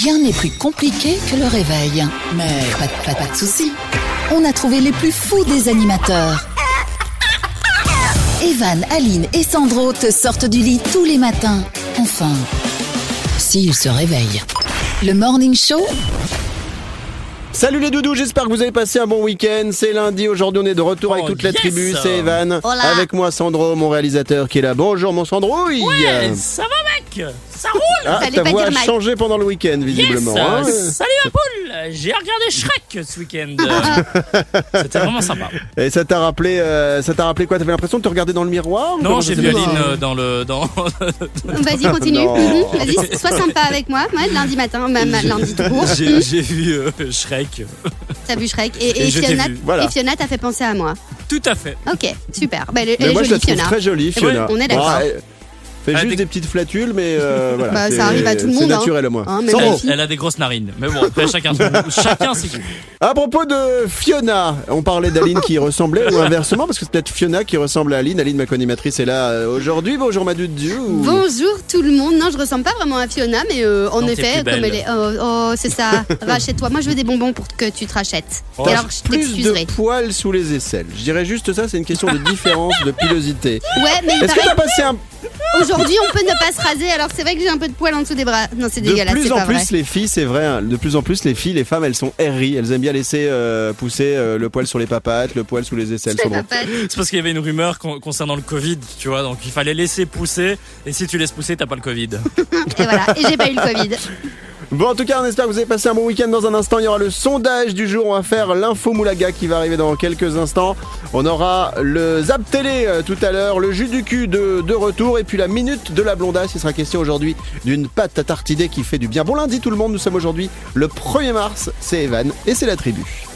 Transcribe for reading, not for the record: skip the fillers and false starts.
Rien n'est plus compliqué que le réveil. Mais pas de soucis. On a trouvé les plus fous des animateurs. Evan, Aline et Sandro te sortent du lit tous les matins. Enfin, s'ils se réveillent. Le Morning Show. Salut les doudous, j'espère que vous avez passé un bon week-end. C'est lundi, aujourd'hui on est de retour avec toute la tribu. C'est Evan, Hola. avec moi Sandro, mon réalisateur qui est là. Bonjour mon Sandrouille. Ouais, ça va mec, ça roule. Ah, ta voix a changé pendant le week-end visiblement. Hein. Salut ma poule, j'ai regardé Shrek ce week-end. C'était vraiment sympa. Et ça t'a rappelé quoi? T'avais l'impression de te regarder dans le miroir? Non, j'ai vu Aline dans le... Vas-y, continue. Non. Vas-y, sois sympa avec moi. Ouais, lundi matin, même lundi tout court. J'ai vu Shrek. T'as vu Shrek et je t'ai Fiona, vu. Voilà. et Fiona t'a fait penser à moi. Tout à fait. Ok, super. Bah, elle Mais est moi je la jolie, trouve Fiona. très jolie, Fiona. on est d'accord. elle fait juste des petites flatules, mais voilà. Bah, ça c'est- arrive à tout le monde, C'est hein. naturel, moi. Hein, même Sandro. les filles. Elle a des grosses narines. Mais bon, après chacun ses goûts. À propos de Fiona, on parlait d'Aline qui ressemblait, ou inversement, parce que c'est peut-être Fiona qui ressemble à Aline. Aline, ma co-animatrice, est là aujourd'hui. Bonjour ma doudou. Bonjour tout le monde. Non, je ressemble pas vraiment à Fiona, mais en Non, t'es effet, plus comme belle. elle est. Oh, c'est ça. Rachète-toi. Moi, je veux des bonbons pour que tu te rachètes. Oh, Et alors, je Plus t'excuserai. de poils sous les aisselles. Je dirais juste ça, c'est une question de différence de pilosité. Ouais, mais il Est-ce que paraît t'as passé un... aujourd'hui, on peut ne pas se raser. Alors, c'est vrai que j'ai un peu de poils en dessous des bras. Non, c'est De dégueulasse. plus C'est en pas vrai. plus, les filles, c'est vrai, hein, de plus en plus, les femmes, elles sont aigries. Elles aiment bien laisser pousser le poil sur les papates, le poil sous les aisselles. C'est Sandro. pas mal. C'est parce qu'il y avait une rumeur concernant le Covid, tu vois, donc il fallait laisser pousser, et si tu laisses pousser, t'as pas le Covid. Et voilà. Et j'ai pas eu le Covid. Bon, en tout cas, on espère que vous avez passé un bon week-end. Dans un instant, il y aura le sondage du jour. On va faire l'info Moulaga qui va arriver dans quelques instants. On aura le Zap Télé tout à l'heure, le jus du cul de retour, et puis la minute de la blondasse. Il sera question aujourd'hui d'une pâte à tartiner qui fait du bien. Bon lundi tout le monde, nous sommes aujourd'hui le 1er mars. C'est Evan et c'est la tribu.